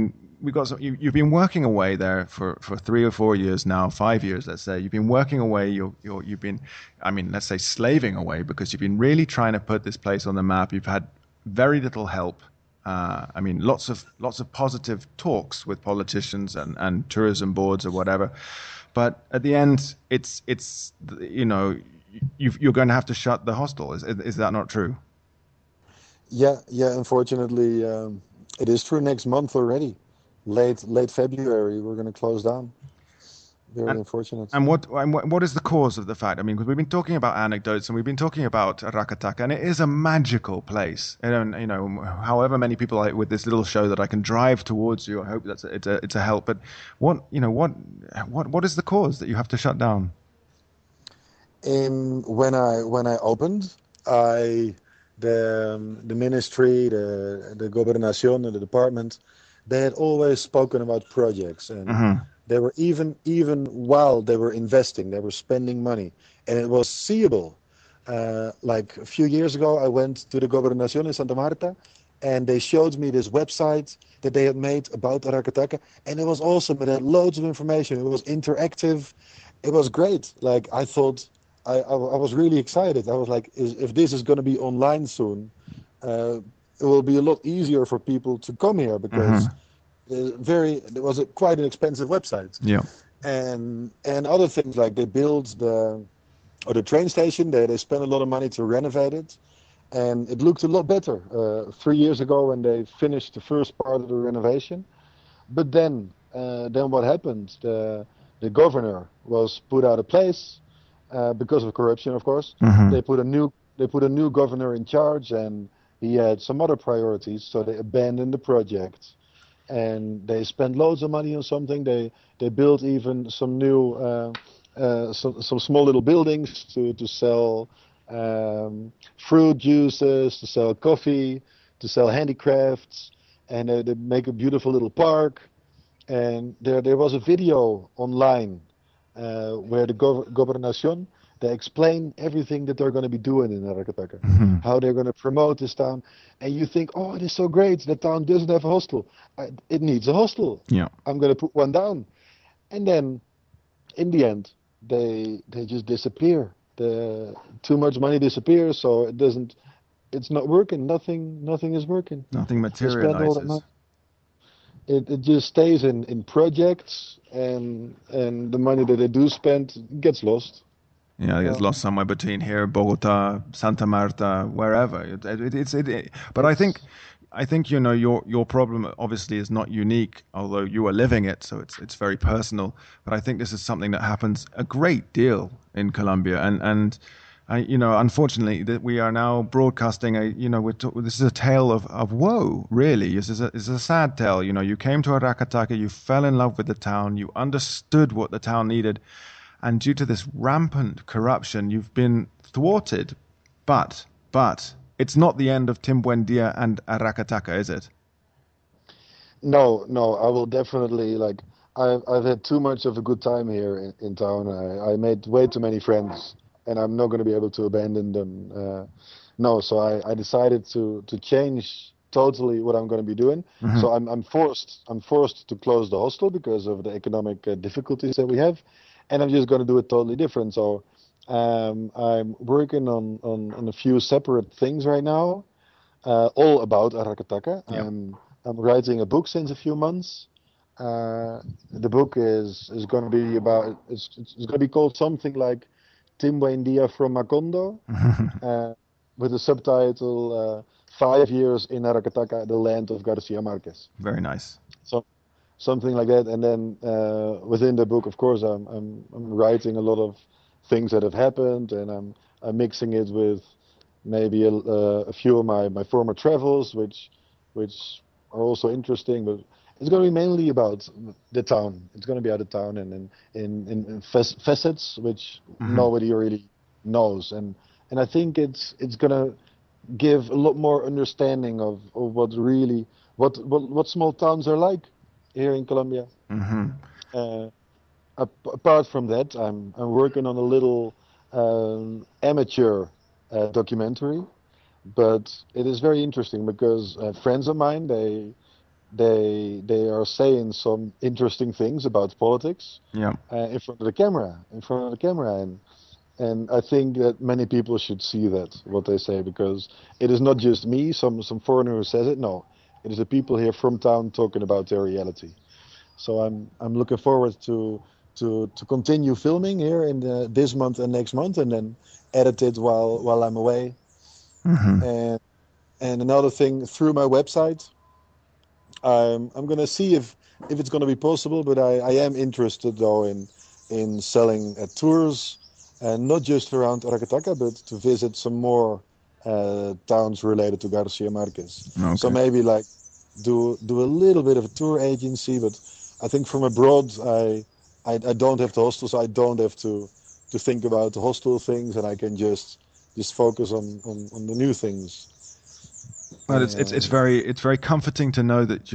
been working away there for 3 or 4 years now, 5 years, let's say. You've been working away. You've been, let's say, slaving away, because you've been really trying to put this place on the map. You've had very little help. Lots of positive talks with politicians and tourism boards or whatever, but at the end, you're going to have to shut the hostel. Is that not true? Yeah. Unfortunately, it is true. Next month already, late February, we're going to close down. Very unfortunate. And what is the cause of the fact? I mean, because we've been talking about anecdotes and we've been talking about Aracataca, and it is a magical place. And however many people with this little show that I can drive towards you, I hope it's a help. But what is the cause that you have to shut down? When I opened, the ministry, the Gobernación, and the department, they had always spoken about projects, and they were even while they were investing, they were spending money, and it was seeable. Like a few years ago, I went to the Gobernación in Santa Marta, and they showed me this website that they had made about Aracataca, and it was awesome. It had loads of information. It was interactive. It was great. Like, I thought, I was really excited. I was like, if this is going to be online soon, it will be a lot easier for people to come here, because it was quite an expensive website. Yeah. And other things, like they built the train station. They spent a lot of money to renovate it, and it looked a lot better 3 years ago when they finished the first part of the renovation. But then what happened? The governor was put out of place because of corruption, of course. They put a new governor in charge, and he had some other priorities, so they abandoned the project. And they spent loads of money on something. They built even some new some small little buildings to sell fruit juices, to sell coffee, to sell handicrafts, and they make a beautiful little park. And there was a video online where the Gobernación, they explain everything that they're going to be doing in Aracataca, how they're going to promote this town. And you think, oh, it is so great. The town doesn't have a hostel. It needs a hostel. Yeah. I'm going to put one down. And then, in the end, they just disappear. Too much money disappears, so it's not working. Nothing is working. Nothing materializes. It just stays in projects, and the money that they do spend gets lost. Yeah, it gets lost somewhere between here, Bogota, Santa Marta, wherever. But I think your problem obviously is not unique, although you are living it, so it's very personal. But I think this is something that happens a great deal in Colombia, and unfortunately, that we are now broadcasting this is a tale of woe. Really, it's a sad tale. You came to Aracataca, you fell in love with the town, you understood what the town needed, and due to this rampant corruption, you've been thwarted. But it's not the end of Tim Buendia and Aracataca, is it? No, I will definitely, I've had too much of a good time here in town. I made way too many friends, and I'm not going to be able to abandon them. So I decided to change totally what I'm going to be doing. So I'm forced to close the hostel because of the economic difficulties that we have, and I'm just going to do it totally different. So I'm working on a few separate things right now, all about Aracataca. Yep. I'm writing a book since a few months. The book is going to be about, it's going to be called something like Tim Buendia from Macondo, with the subtitle 5 Years in Aracataca, the Land of Garcia Marquez. Very nice. So something like that, and then within the book, of course, I'm writing a lot of things that have happened, and I'm mixing it with maybe a few of my former travels, which are also interesting, but it's going to be mainly about the town. It's going to be about the town and in facets which nobody really knows, and I think it's going to give a lot more understanding of what small towns are like here in Colombia. Apart from that, I'm working on a little amateur documentary, but it is very interesting because friends of mine, they are saying some interesting things about politics in front of the camera, and I think that many people should see that, what they say, because it is not just me, some foreigner who says it. No, it is the people here from town talking about their reality. So I'm looking forward to continue filming here in this month and next month, and then edit it while I'm away. And another thing, through my website, I'm going to see if it's going to be possible, but I am interested though in selling tours, and not just around Aracataca, but to visit some more towns related to Garcia Marquez. Okay. So maybe do a little bit of a tour agency, but I think from abroad I don't have the hostel, so I don't have to think about the hostel things, and I can just focus on the new things. Well, it's very comforting to know that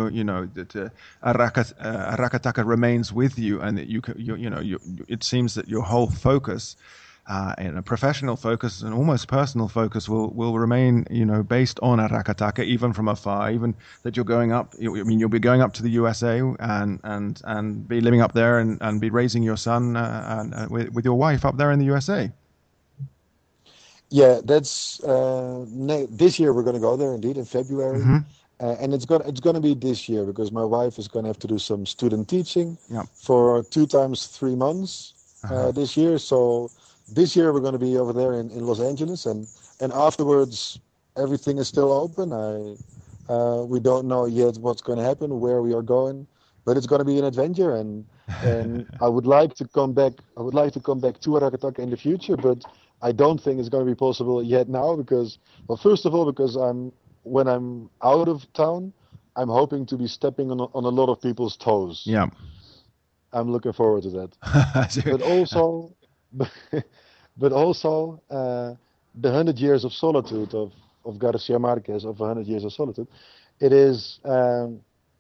Aracataca remains with you, and that it seems that your whole focus, a professional focus and almost personal focus, will remain based on Aracataca, even from afar. Even that you're going up. You'll be going up to the USA and be living up there and be raising your son with your wife up there in the USA. Yeah, that's this year we're going to go there indeed in February, and it's going to be this year because my wife is going to have to do some student teaching for 2 times 3 months this year. So this year we're going to be over there in Los Angeles, and afterwards everything is still open. We don't know yet what's going to happen, where we are going, but it's going to be an adventure. And I would like to come back. I would like to come back to Arakataka in the future, but I don't think it's going to be possible yet now because, well, first of all, because when I'm out of town, I'm hoping to be stepping on a lot of people's toes. Yeah. I'm looking forward to that. but also, the 100 Years of Solitude of Garcia Marquez, of 100 Years of Solitude, it is real.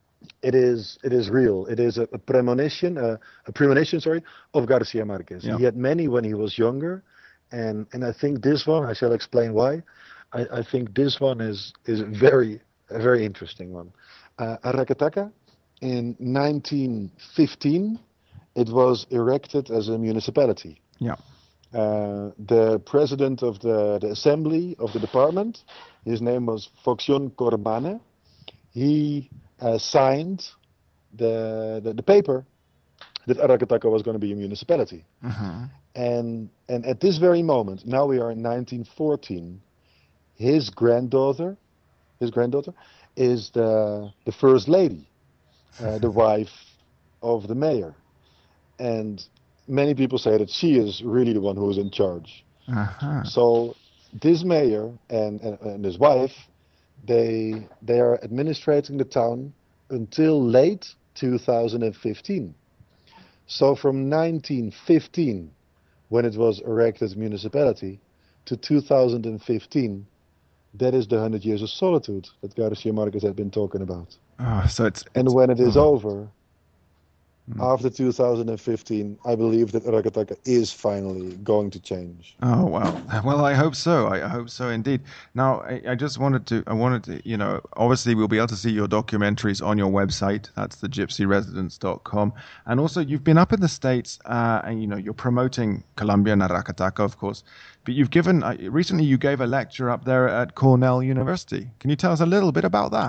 It is a premonition, of Garcia Marquez. Yeah. He had many when he was younger, and I think this one, I shall explain why. I think this one is a very interesting one. Arakataka, in 1915, it was erected as a municipality. Yeah. The president of the assembly of the department, his name was Foxion Corbane. He signed the paper that Arakataka was going to be a municipality. Mm-hmm. And at this very moment, now we are in 1914, his granddaughter is the first lady, the wife of the mayor. And many people say that she is really the one who is in charge. Uh-huh. So this mayor and his wife, they are administrating the town until late 2015. So from 1915, when it was erected as municipality, to 2015, that is the 100 Years of Solitude that Garcia Marquez had been talking about. Oh, so and when it is over, after 2015, I believe that Arakataka is finally going to change. Oh, well, I hope so. I hope so indeed. Now, I just wanted to, obviously we'll be able to see your documentaries on your website. That's thegypsyresidence.com. And also you've been up in the States, and, you're promoting Colombia and Arakataka, of course. But you've given, recently you gave a lecture up there at Cornell University. Can you tell us a little bit about that?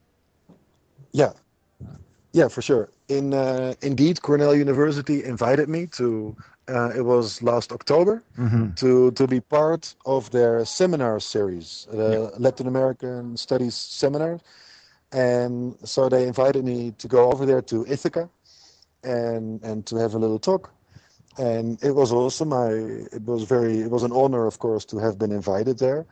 Yeah, for sure. Indeed, Cornell University invited me to, it was last October, to be part of their seminar series, Latin American Studies Seminar. And so they invited me to go over there to Ithaca and to have a little talk. And it was awesome. It was an honor, of course, to have been invited there.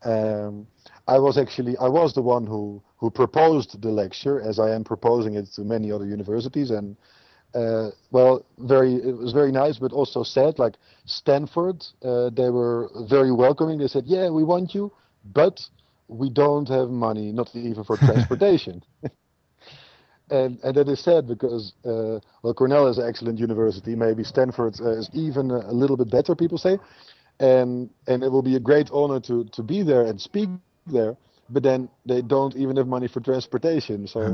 I was the one who proposed the lecture, as I am proposing it to many other universities, and it was very nice, but also sad. Like Stanford, they were very welcoming. They said, "Yeah, we want you, but we don't have money, not even for transportation." And that is sad because Cornell is an excellent university. Maybe Stanford is even a little bit better, people say, and it will be a great honor to be there and speak there, but then they don't even have money for transportation. So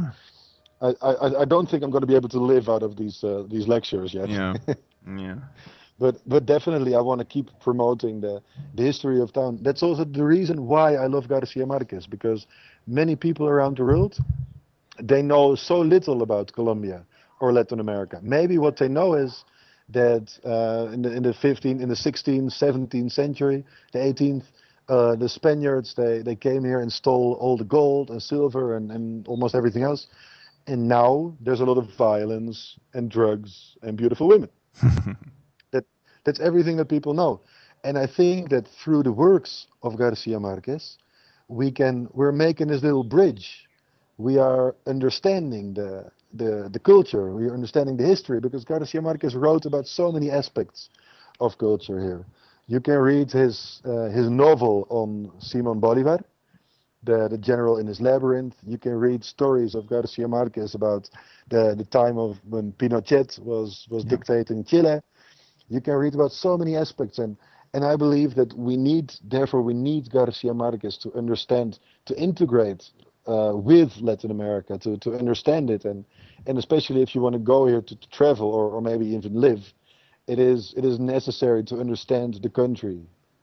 I don't think I'm going to be able to live out of these lectures yet. Yeah. But definitely I want to keep promoting the history of town. That's also the reason why I love Garcia Marquez, because many people around the world, they know so little about Colombia or Latin America. Maybe what they know is that in the 16th, 17th century, the 18th, the Spaniards, they came here and stole all the gold and silver and almost everything else. And now there's a lot of violence and drugs and beautiful women. That's everything that people know. And I think that through the works of Garcia Marquez, we're making this little bridge. We are understanding the culture. We are understanding the history, because Garcia Marquez wrote about so many aspects of culture here. You can read his novel on Simon Bolivar, the general in his labyrinth. You can read stories of Garcia Marquez about the time of when Pinochet was dictating Chile. You can read about so many aspects, and I believe that we need Garcia Marquez to understand, to integrate with Latin America, to understand it, and especially if you want to go here to travel or maybe even live, it is necessary to understand the country.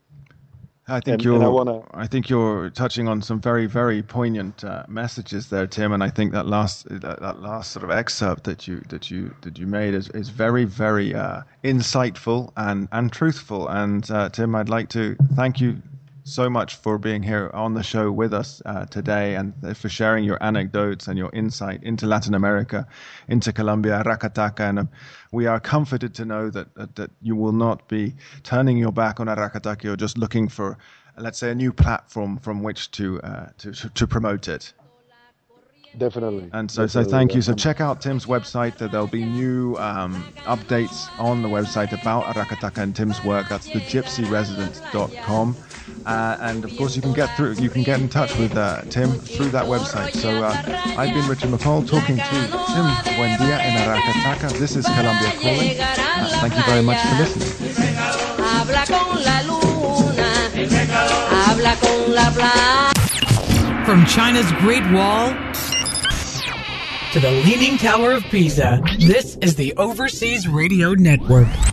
I think you're touching on some very, very poignant messages there, Tim. And I think that last sort of excerpt that you made is very, very insightful and truthful. And Tim, I'd like to thank you so much for being here on the show with us today, and for sharing your anecdotes and your insight into Latin America, into Colombia, Aracataca. And we are comforted to know that you will not be turning your back on Aracataca or just looking for, let's say, a new platform from which to promote it. Definitely. And so thank you. So check out Tim's website. There'll be new updates on the website about Aracataca and Tim's work. That's thegypsyresidence.com. And of course, you can get in touch with Tim through that website. So I've been Richard McCall talking to Tim Buendia in Aracataca. This is Colombia Calling. Thank you very much for listening. From China's Great Wall to the Leaning Tower of Pisa, this is the Overseas Radio Network.